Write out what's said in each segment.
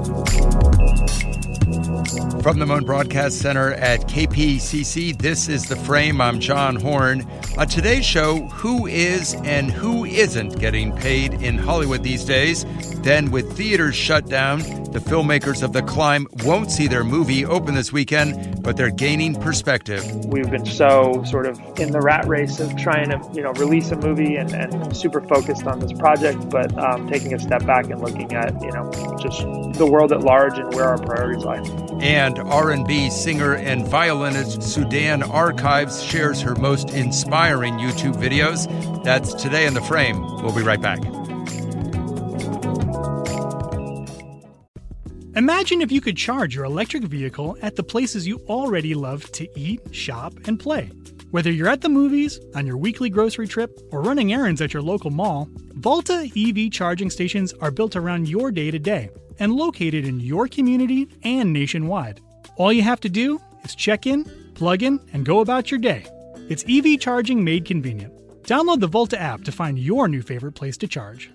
From the Moan Broadcast Center at KPCC, this is The Frame. I'm John Horn. On today's show, who is and who isn't getting paid in Hollywood these days? Then, with theaters shut down, the filmmakers of The Climb won't see their movie open this weekend, but they're gaining perspective. We've been so sort of in the rat race of trying to, release a movie and super focused on this project, but taking a step back and looking at, just the world at large and where our priorities lie. And R&B singer and violinist Sudan Archives shares her most inspiring YouTube videos. That's today in The Frame. We'll be right back. Imagine if you could charge your electric vehicle at the places you already love to eat, shop, and play. Whether you're at the movies, on your weekly grocery trip, or running errands at your local mall, Volta EV charging stations are built around your day-to-day and located in your community and nationwide. All you have to do is check in, plug in, and go about your day. It's EV charging made convenient. Download the Volta app to find your new favorite place to charge.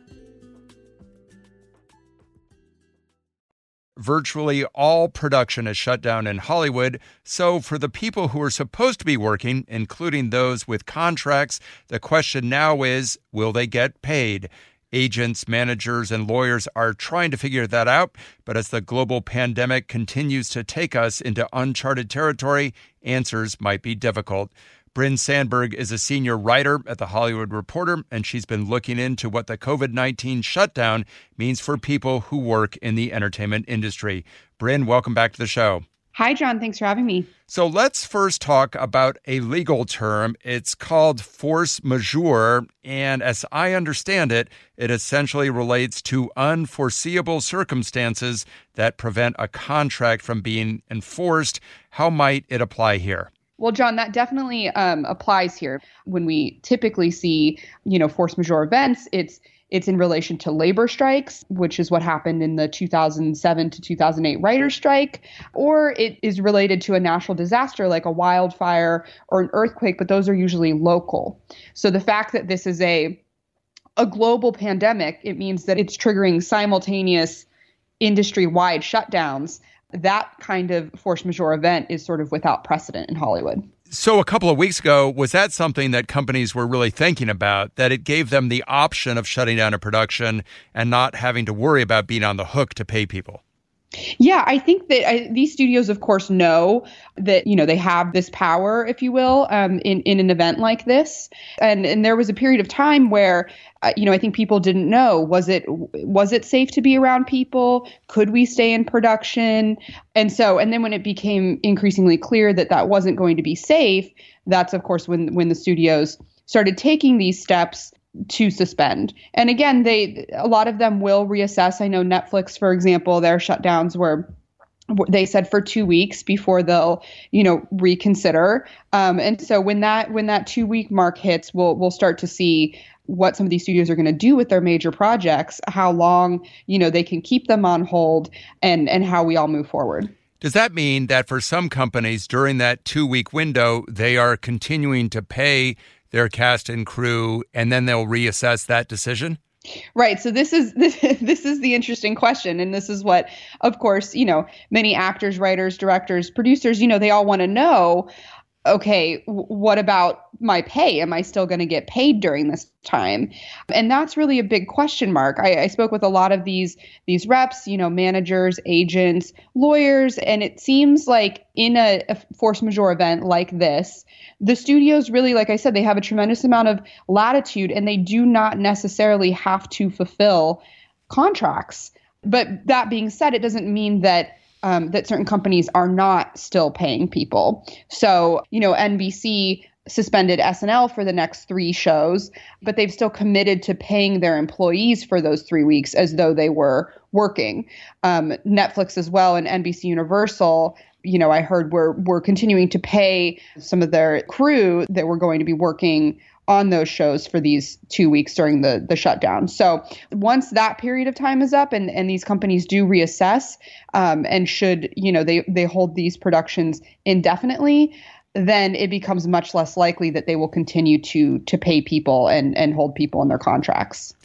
Virtually all production is shut down in Hollywood, so for the people who are supposed to be working, including those with contracts, the question now is, will they get paid? Agents, managers, and lawyers are trying to figure that out, but as the global pandemic continues to take us into uncharted territory, answers might be difficult. Bryn Sandberg is a senior writer at The Hollywood Reporter, and she's been looking into what the COVID-19 shutdown means for people who work in the entertainment industry. Bryn, welcome back to the show. Hi, John. Thanks for having me. So let's first talk about a legal term. It's called force majeure, and as I understand it, it essentially relates to unforeseeable circumstances that prevent a contract from being enforced. How might it apply here? Well, John, that definitely applies here. When we typically see, force majeure events, it's in relation to labor strikes, which is what happened in the 2007 to 2008 writers' strike, or it is related to a natural disaster like a wildfire or an earthquake, but those are usually local. So the fact that this is a global pandemic, it means that it's triggering simultaneous industry-wide shutdowns. That kind of force majeure event is sort of without precedent in Hollywood. So a couple of weeks ago, was that something that companies were really thinking about, that it gave them the option of shutting down a production and not having to worry about being on the hook to pay people? Yeah, I think that these studios, of course, know that, they have this power, if you will, in an event like this. And there was a period of time where, I think people didn't know, was it safe to be around people? Could we stay in production? And then when it became increasingly clear that that wasn't going to be safe, that's, of course, when the studios started taking these steps to suspend. And again, a lot of them will reassess. I know Netflix, for example, their shutdowns were, they said, for 2 weeks before they'll, reconsider. And so when that 2-week mark hits, we'll start to see what some of these studios are going to do with their major projects, how long, they can keep them on hold, and how we all move forward. Does that mean that for some companies during that 2-week window, they are continuing to pay their cast and crew, and then they'll reassess that decision? Right. So this is the interesting question. And this is what, of course, many actors, writers, directors, producers, they all want to know, okay, what about my pay? Am I still going to get paid during this time? And that's really a big question mark. I spoke with a lot of these reps, managers, agents, lawyers, and it seems like in a force majeure event like this, the studios really, like I said, they have a tremendous amount of latitude and they do not necessarily have to fulfill contracts. But that being said, it doesn't mean that certain companies are not still paying people. So, NBC suspended SNL for the next 3 shows, but they've still committed to paying their employees for those 3 weeks as though they were working. Netflix as well and NBC Universal, I heard we're continuing to pay some of their crew that were going to be working on those shows for these 2 weeks during the shutdown. So once that period of time is up and these companies do reassess and should, they hold these productions indefinitely, then it becomes much less likely that they will continue to pay people and hold people in their contracts.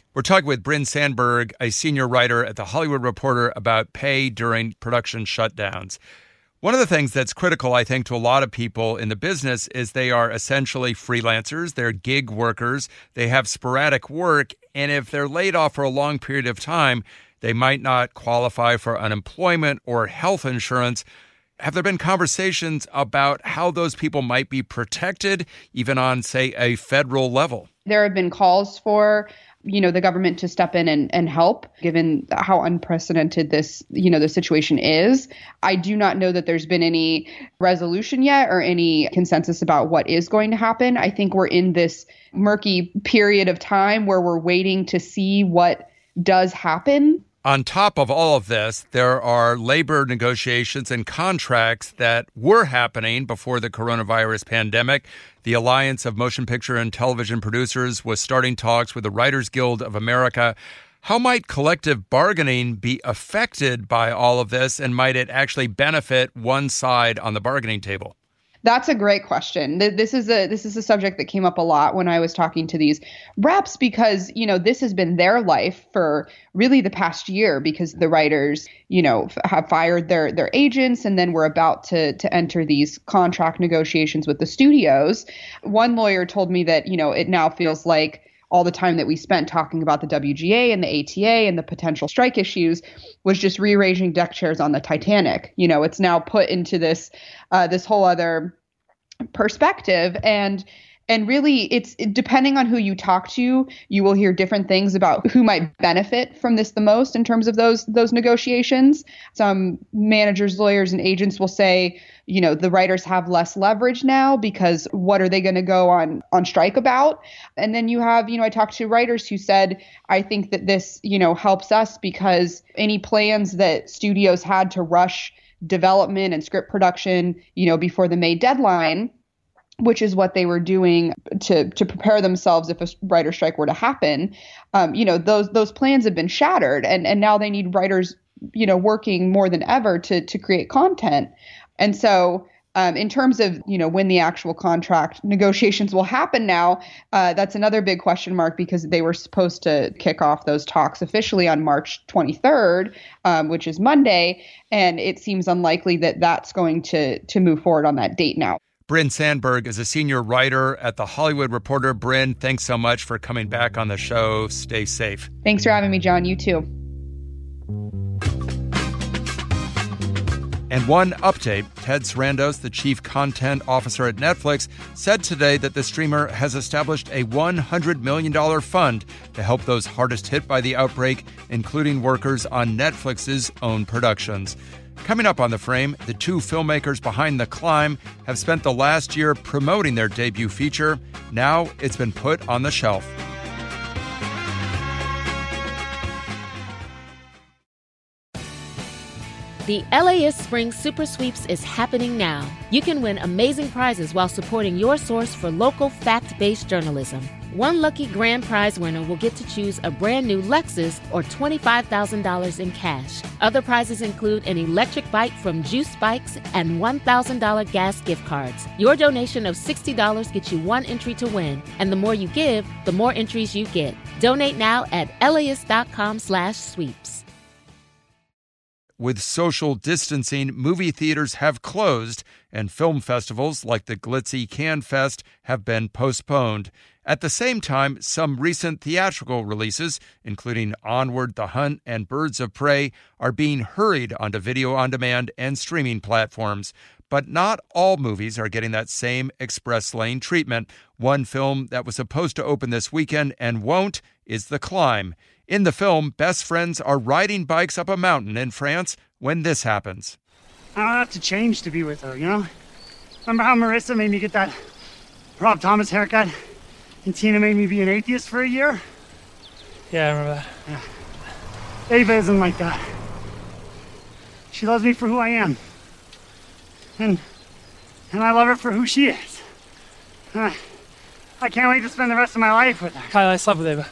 We're talking with Bryn Sandberg, a senior writer at The Hollywood Reporter, about pay during production shutdowns. One of the things that's critical, I think, to a lot of people in the business is they are essentially freelancers. They're gig workers. They have sporadic work. And if they're laid off for a long period of time, they might not qualify for unemployment or health insurance. Have there been conversations about how those people might be protected, even on, say, a federal level? There have been calls for the government to step in and help, given how unprecedented this, the situation is. I do not know that there's been any resolution yet or any consensus about what is going to happen. I think we're in this murky period of time where we're waiting to see what does happen. On top of all of this, there are labor negotiations and contracts that were happening before the coronavirus pandemic. The Alliance of Motion Picture and Television Producers was starting talks with the Writers Guild of America. How might collective bargaining be affected by all of this, and might it actually benefit one side on the bargaining table? That's a great question. This is a subject that came up a lot when I was talking to these reps, because, this has been their life for really the past year, because the writers, have fired their agents, and then we're about to enter these contract negotiations with the studios. One lawyer told me that, it now feels like all the time that we spent talking about the WGA and the ATA and the potential strike issues was just rearranging deck chairs on the Titanic. It's now put into this whole other perspective. And really, it's depending on who you talk to, you will hear different things about who might benefit from this the most in terms of those negotiations. Some managers, lawyers, and agents will say, the writers have less leverage now because what are they going to go on strike about? And then you have, I talked to writers who said, I think that this, helps us because any plans that studios had to rush development and script production, before the May deadline, which is what they were doing to prepare themselves if a writer strike were to happen, those plans have been shattered, and now they need writers, working more than ever to create content. And so in terms of, when the actual contract negotiations will happen now, that's another big question mark, because they were supposed to kick off those talks officially on March 23rd, which is Monday. And it seems unlikely that that's going to move forward on that date now. Bryn Sandberg is a senior writer at The Hollywood Reporter. Bryn, thanks so much for coming back on the show. Stay safe. Thanks for having me, John. You too. And one update, Ted Sarandos, the chief content officer at Netflix, said today that the streamer has established a $100 million fund to help those hardest hit by the outbreak, including workers on Netflix's own productions. Coming up on The Frame, the two filmmakers behind The Climb have spent the last year promoting their debut feature. Now it's been put on the shelf. The LAist Spring Super Sweeps is happening now. You can win amazing prizes while supporting your source for local fact-based journalism. One lucky grand prize winner will get to choose a brand new Lexus or $25,000 in cash. Other prizes include an electric bike from Juice Bikes and $1,000 gas gift cards. Your donation of $60 gets you one entry to win, and the more you give, the more entries you get. Donate now at LAist.com/sweeps. With social distancing, movie theaters have closed, and film festivals like the glitzy Cannes Fest have been postponed. At the same time, some recent theatrical releases, including Onward, The Hunt, and Birds of Prey, are being hurried onto video on demand and streaming platforms. But not all movies are getting that same express lane treatment. One film that was supposed to open this weekend and won't is The Climb. In the film, best friends are riding bikes up a mountain in France when this happens. I don't have to change to be with her, Remember how Marissa made me get that Rob Thomas haircut? And Tina made me be an atheist for a year? Yeah, I remember that. Yeah. Ava isn't like that. She loves me for who I am. And I love her for who she is. I can't wait to spend the rest of my life with her. Kyle, I slept with Ava.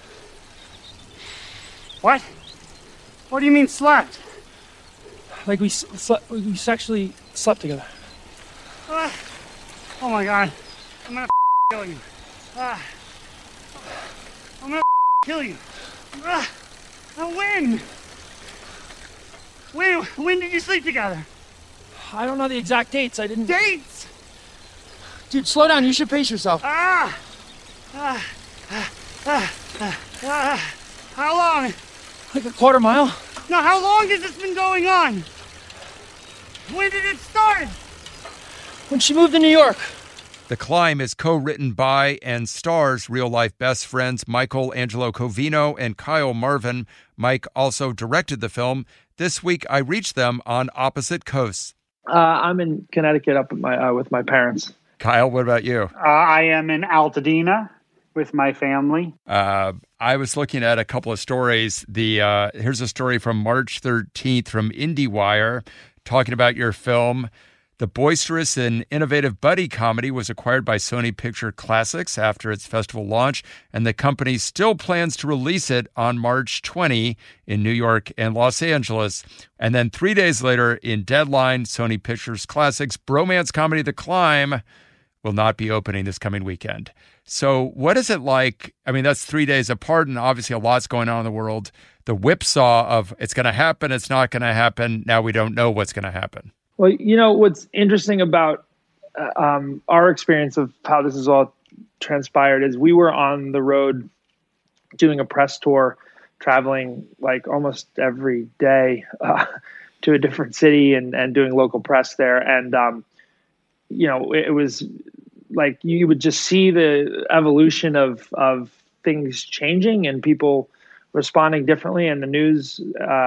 What? What do you mean slept? Like we sexually slept together. Oh my God. I'm gonna kill you. I'm gonna kill you. When? When did you sleep together? I don't know the exact dates. I didn't. Dates? Dude, slow down. You should pace yourself. How long? Like a quarter mile. Now, how long has this been going on? When did it start? When she moved to New York. The Climb is co-written by and stars real-life best friends Michael Angelo Covino and Kyle Marvin. Mike also directed the film. This week, I reached them on opposite coasts. I'm in Connecticut up with my parents. Kyle, what about you? I am in Altadena with my family. I was looking at a couple of stories. Here's a story from March 13th from IndieWire talking about your film. The boisterous and innovative buddy comedy was acquired by Sony Picture Classics after its festival launch, and the company still plans to release it on March 20 in New York and Los Angeles. And then 3 days later, in Deadline, Sony Pictures Classics' bromance comedy The Climb will not be opening this coming weekend. So what is it like? I mean, that's 3 days apart, and obviously a lot's going on in the world. The whipsaw of it's going to happen, it's not going to happen. Now we don't know what's going to happen. Well, what's interesting about our experience of how this has all transpired is we were on the road doing a press tour, traveling like almost every day to a different city and doing local press there. And, it was like you would just see the evolution of things changing and people responding differently, and the news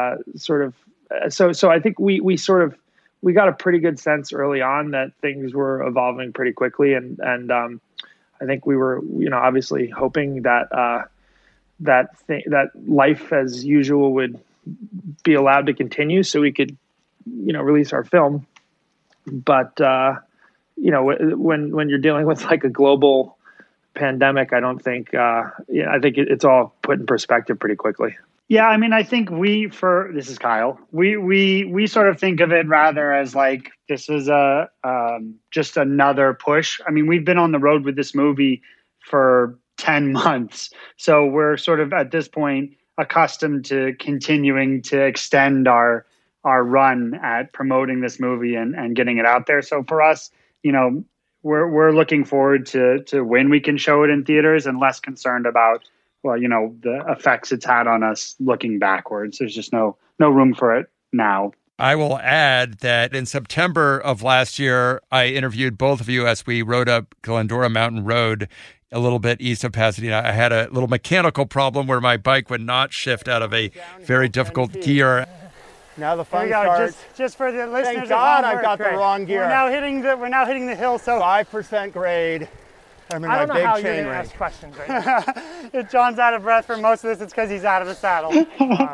So I think we got a pretty good sense early on that things were evolving pretty quickly, and I think we were obviously hoping that that life as usual would be allowed to continue so we could release our film. But when you're dealing with like a global pandemic, I don't think I think it's all put in perspective pretty quickly. Yeah, I mean, I think this is Kyle. We sort of think of it rather as like this is just another push. I mean, we've been on the road with this movie for 10 months, so we're sort of at this point accustomed to continuing to extend our run at promoting this movie and getting it out there. So for us, we're looking forward to when we can show it in theaters and less concerned about the effects it's had on us looking backwards. There's just no room for it now. I will add that in September of last year, I interviewed both of you as we rode up Glendora Mountain Road a little bit east of Pasadena. I had a little mechanical problem where my bike would not shift out of a very difficult gear. Now the fun starts. Just for the listeners. Thank God I've got the wrong gear. We're now hitting the hill. So 5% grade. I'm in my big chain ring. I don't know how you're going to ask questions right now. If John's out of breath for most of this, it's because he's out of the saddle.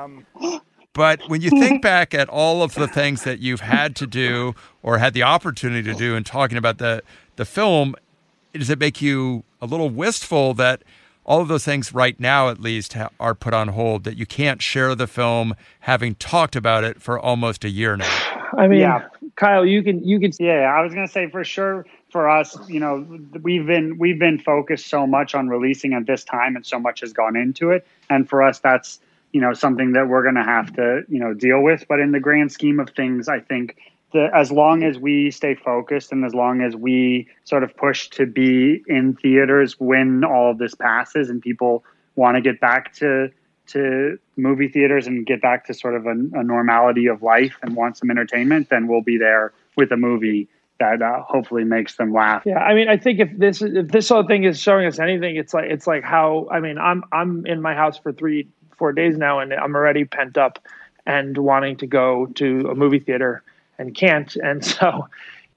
But when you think back at all of the things that you've had to do or had the opportunity to do in talking about the film, does it make you a little wistful that all of those things right now, at least, are put on hold, that you can't share the film having talked about it for almost a year now? I mean, yeah. Kyle, you can. Yeah, I was going to say for sure for us, we've been focused so much on releasing at this time and so much has gone into it. And for us, that's, something that we're going to have to, deal with. But in the grand scheme of things, I think as long as we stay focused and as long as we sort of push to be in theaters when all of this passes and people want to get back to movie theaters and get back to sort of a normality of life and want some entertainment, then we'll be there with a movie that hopefully makes them laugh. Yeah, I mean, I think if this whole thing is showing us anything, it's like how, I mean, I'm in my house for 3-4 days now, and I'm already pent up and wanting to go to a movie theater and can't. And so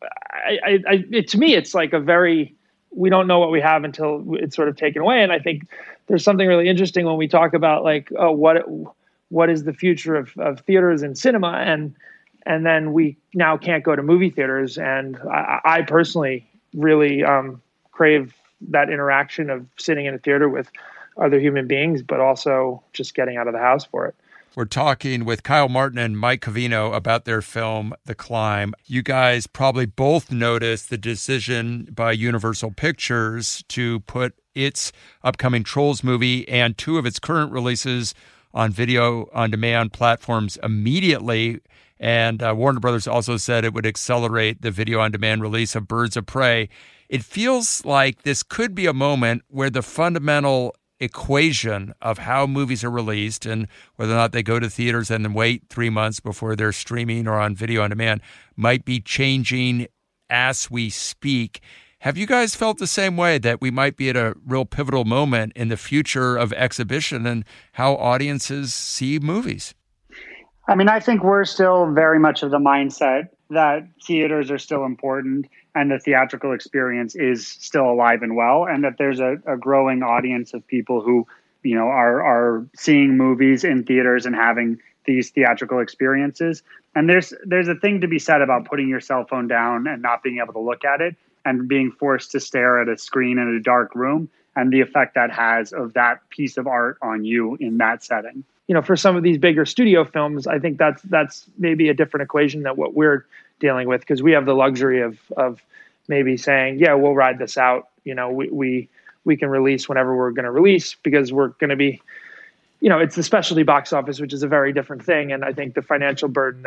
to me, it's like we don't know what we have until it's sort of taken away. And I think there's something really interesting when we talk about like, oh, what is the future of theaters and cinema? And then we now can't go to movie theaters. And I personally really crave that interaction of sitting in a theater with other human beings, but also just getting out of the house for it. We're talking with Kyle Martin and Mike Covino about their film, The Climb. You guys probably both noticed the decision by Universal Pictures to put its upcoming Trolls movie and two of its current releases on video-on-demand platforms immediately. And Warner Brothers also said it would accelerate the video-on-demand release of Birds of Prey. It feels like this could be a moment where the fundamental equation of how movies are released and whether or not they go to theaters and then wait 3 months before they're streaming or on video on demand might be changing as we speak. Have you guys felt the same way, that we might be at a real pivotal moment in the future of exhibition and how audiences see movies? I mean, I think we're still very much of the mindset that theaters are still important and the theatrical experience is still alive and well, and that there's a growing audience of people who, you know, are seeing movies in theaters and having these theatrical experiences. And there's a thing to be said about putting your cell phone down and not being able to look at it and being forced to stare at a screen in a dark room and the effect that has of that piece of art on you in that setting. You know, for some of these bigger studio films, I think that's maybe a different equation than what we're dealing with, because we have the luxury of maybe saying, yeah, we'll ride this out. You know, we can release whenever we're going to release, because we're going to be, you know, it's the specialty box office, which is a very different thing. And I think the financial burden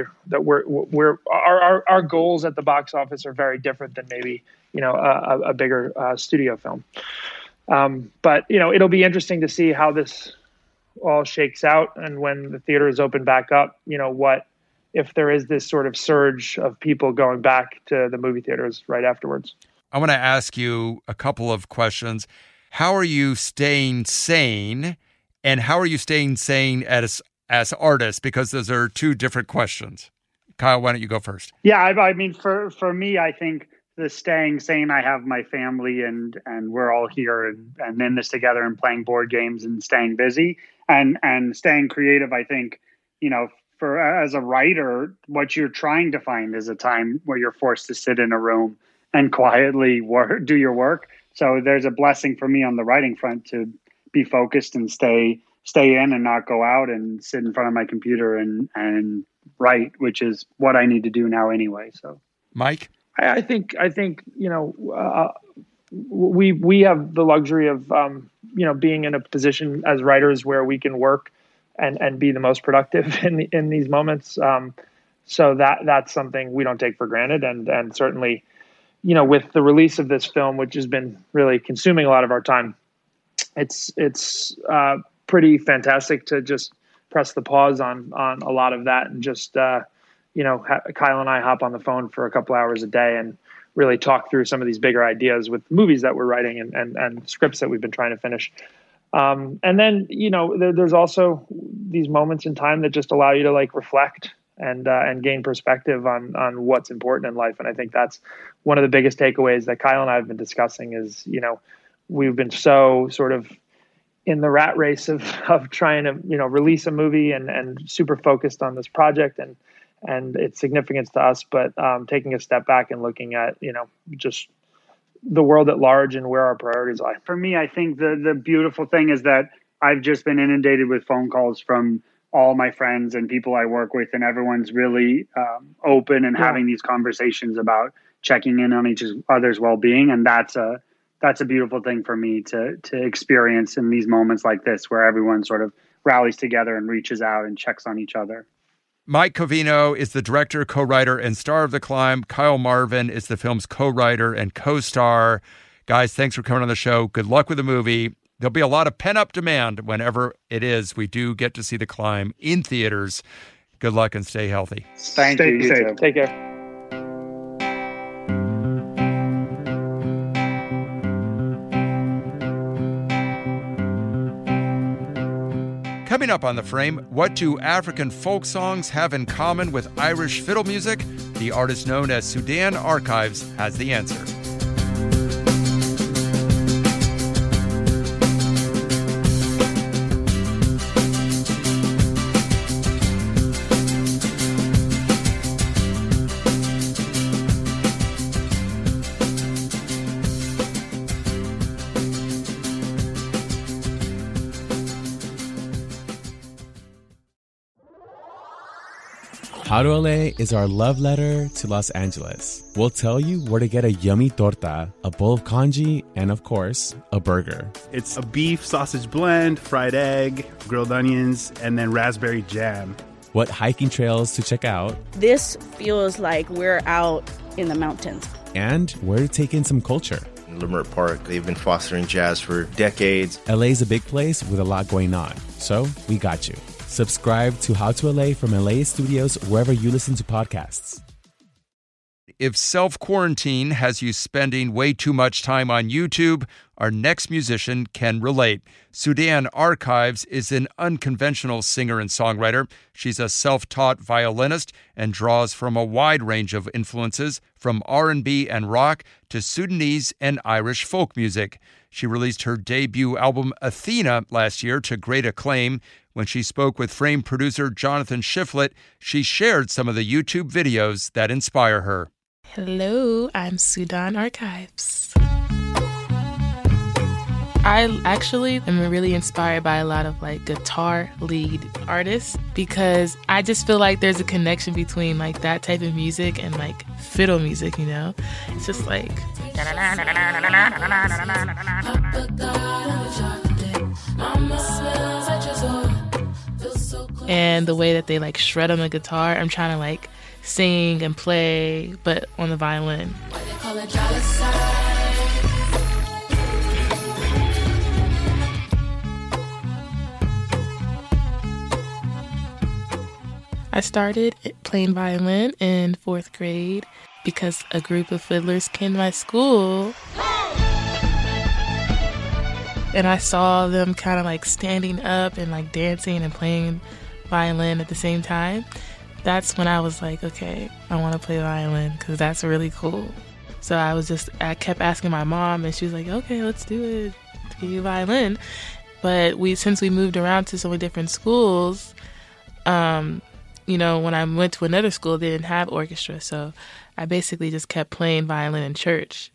our goals at the box office are very different than maybe, you know, a bigger studio film. But, you know, it'll be interesting to see how this all shakes out, and when the theaters open back up, you know, what if there is this sort of surge of people going back to the movie theaters right afterwards. I want to ask you a couple of questions. How are you staying sane, and how are you staying sane as artists? Because those are two different questions. Kyle, why don't you go first? Yeah, I mean, for me, I think the staying sane, I have my family and we're all here and in this together and playing board games and staying busy and staying creative. I think, you know, as a writer, what you're trying to find is a time where you're forced to sit in a room and quietly do your work. So there's a blessing for me on the writing front to be focused and stay in and not go out and sit in front of my computer and write, which is what I need to do now anyway. So, Mike? I think, you know, we have the luxury of, you know, being in a position as writers where we can work and be the most productive in these moments. So that's something we don't take for granted. And certainly, you know, with the release of this film, which has been really consuming a lot of our time, it's pretty fantastic to just press the pause on a lot of that and just, you know, Kyle and I hop on the phone for a couple hours a day and really talk through some of these bigger ideas with movies that we're writing and scripts that we've been trying to finish. And then, you know, there's also these moments in time that just allow you to like reflect and gain perspective on what's important in life. And I think that's one of the biggest takeaways that Kyle and I have been discussing is, you know, we've been so sort of in the rat race of trying to, you know, release a movie and super focused on this project and its significance to us, but taking a step back and looking at, you know, just the world at large and where our priorities lie. For me, I think the beautiful thing is that I've just been inundated with phone calls from all my friends and people I work with, and everyone's really open and having these conversations about checking in on each other's well-being. And that's a beautiful thing for me to experience in these moments like this, where everyone sort of rallies together and reaches out and checks on each other. Mike Covino is the director, co-writer, and star of The Climb. Kyle Marvin is the film's co-writer and co-star. Guys, thanks for coming on the show. Good luck with the movie. There'll be a lot of pent-up demand whenever it is we do get to see The Climb in theaters. Good luck and stay healthy. Thank you. Stay safe. Take care. Coming up on The Frame, what do African folk songs have in common with Irish fiddle music? The artist known as Sudan Archives has the answer. How to LA is our love letter to Los Angeles. We'll tell you where to get a yummy torta, a bowl of congee, and of course, a burger. It's a beef sausage blend, fried egg, grilled onions, and then raspberry jam. What hiking trails to check out. This feels like we're out in the mountains. And where to take in some culture. Leimert Park, they've been fostering jazz for decades. LA's a big place with a lot going on, so we got you. Subscribe to How to LA from LA Studios wherever you listen to podcasts. If self-quarantine has you spending way too much time on YouTube, our next musician can relate. Sudan Archives is an unconventional singer and songwriter. She's a self-taught violinist and draws from a wide range of influences, from R&B and rock to Sudanese and Irish folk music. She released her debut album Athena last year to great acclaim. When she spoke with Frame producer Jonathan Shiflett, she shared some of the YouTube videos that inspire her. Hello, I'm Sudan Archives. I actually am really inspired by a lot of like guitar lead artists because I just feel like there's a connection between like that type of music and like fiddle music, you know? It's just like... And the way that they like shred on the guitar, I'm trying to like sing and play, but on the violin. I started playing violin in 4th grade because a group of fiddlers came to my school. And I saw them kind of like standing up and like dancing and playing violin at the same time. That's when I was like, okay, I want to play violin because that's really cool. So I kept asking my mom and she was like, okay, let's do it, give you violin. But since we moved around to so many different schools, you know, when I went to another school, they didn't have orchestra. So I basically just kept playing violin in church.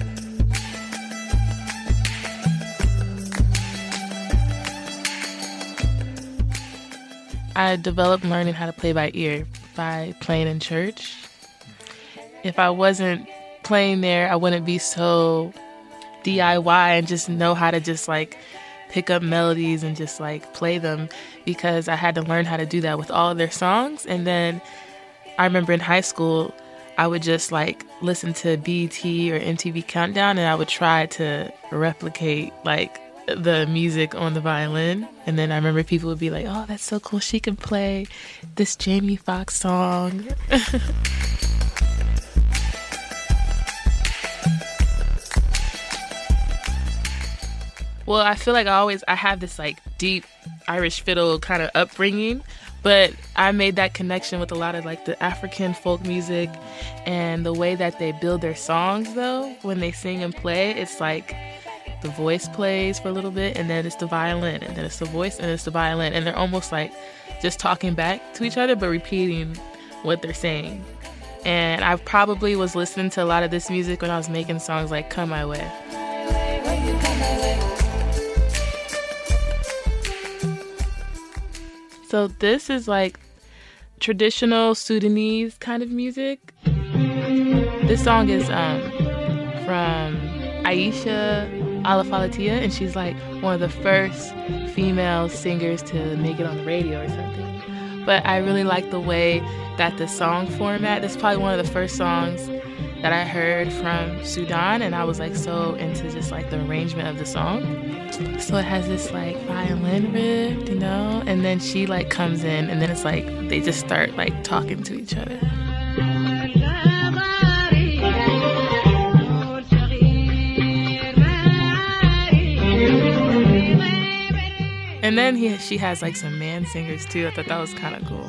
I developed learning how to play by ear by playing in church. If I wasn't playing there, I wouldn't be so DIY and just know how to just like pick up melodies and just like play them because I had to learn how to do that with all of their songs. And then I remember in high school, I would just like listen to BET or MTV Countdown and I would try to replicate like the music on the violin. And then I remember people would be like, oh, that's so cool, she can play this Jamie Foxx song. Well, I feel like I have this like deep Irish fiddle kind of upbringing, but I made that connection with a lot of like the African folk music and the way that they build their songs though. When they sing and play, it's like the voice plays for a little bit and then it's the violin and then it's the voice and it's the violin, and they're almost like just talking back to each other but repeating what they're saying. And I probably was listening to a lot of this music when I was making songs like Come My Way. So this is like traditional Sudanese kind of music. This song is from Aisha Alafalatia, and she's like one of the first female singers to make it on the radio or something. But I really like the way that the song format, this is probably one of the first songs that I heard from Sudan, and I was like so into just like the arrangement of the song. So it has this like violin riff, you know, and then she like comes in and then it's like they just start like talking to each other. And then she has like some man singers too. I thought that was kind of cool.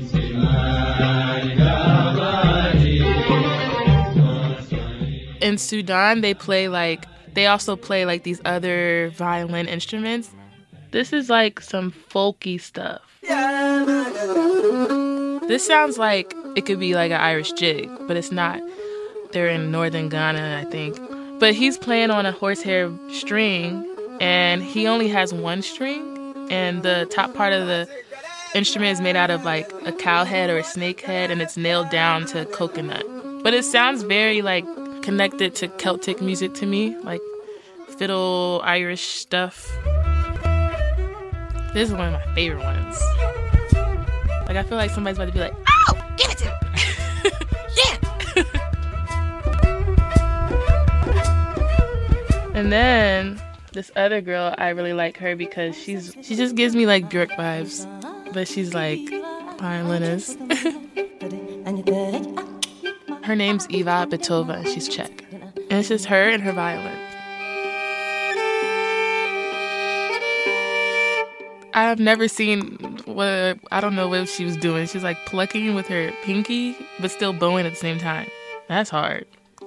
In Sudan, they also play like these other violin instruments. This is like some folky stuff. This sounds like it could be like an Irish jig, but it's not. They're in northern Ghana, I think. But he's playing on a horsehair string, and he only has one string, and the top part of the instrument is made out of like a cow head or a snake head, and it's nailed down to coconut. But it sounds very like connected to Celtic music to me, like fiddle, Irish stuff. This is one of my favorite ones. Like, I feel like somebody's about to be like, "Ow, give it to me." Yeah. And then this other girl, I really like her because she just gives me like Björk vibes, but she's like violinist. Her name's Eva Betova. She's Czech, and it's just her and her violin. I've never seen I don't know what she was doing. She's like plucking with her pinky, but still bowing at the same time. That's hard.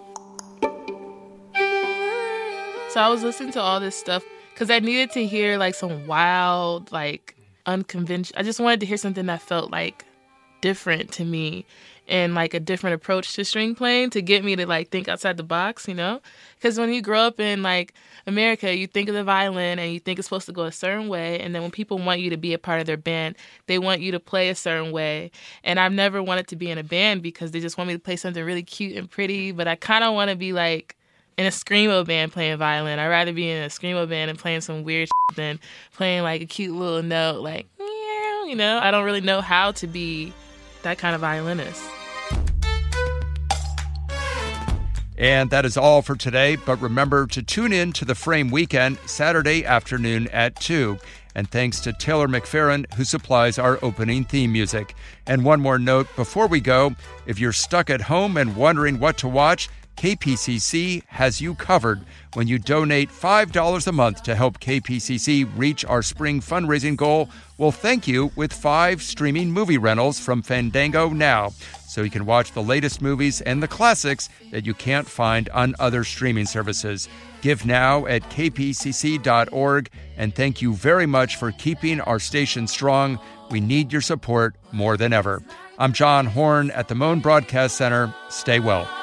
So I was listening to all this stuff because I needed to hear like some wild, like unconventional. I just wanted to hear something that felt like different to me and like a different approach to string playing to get me to like think outside the box, you know? Because when you grow up in like America, you think of the violin and you think it's supposed to go a certain way. And then when people want you to be a part of their band, they want you to play a certain way. And I've never wanted to be in a band because they just want me to play something really cute and pretty. But I kind of want to be like in a screamo band playing violin. I'd rather be in a screamo band and playing some weird shit than playing like a cute little note like, meow, you know? I don't really know how to be that kind of violinist. And that is all for today, but remember to tune in to The Frame Weekend Saturday afternoon at 2. And thanks to Taylor McFerrin, who supplies our opening theme music. And one more note before we go, if you're stuck at home and wondering what to watch, KPCC has you covered when you donate $5 a month to help KPCC reach our spring fundraising goal. We'll thank you with 5 streaming movie rentals from Fandango Now, so you can watch the latest movies and the classics that you can't find on other streaming services. Give now at kpcc.org, and thank you very much for keeping our station strong. We need your support more than ever. I'm John Horn at the Moan Broadcast Center. Stay well.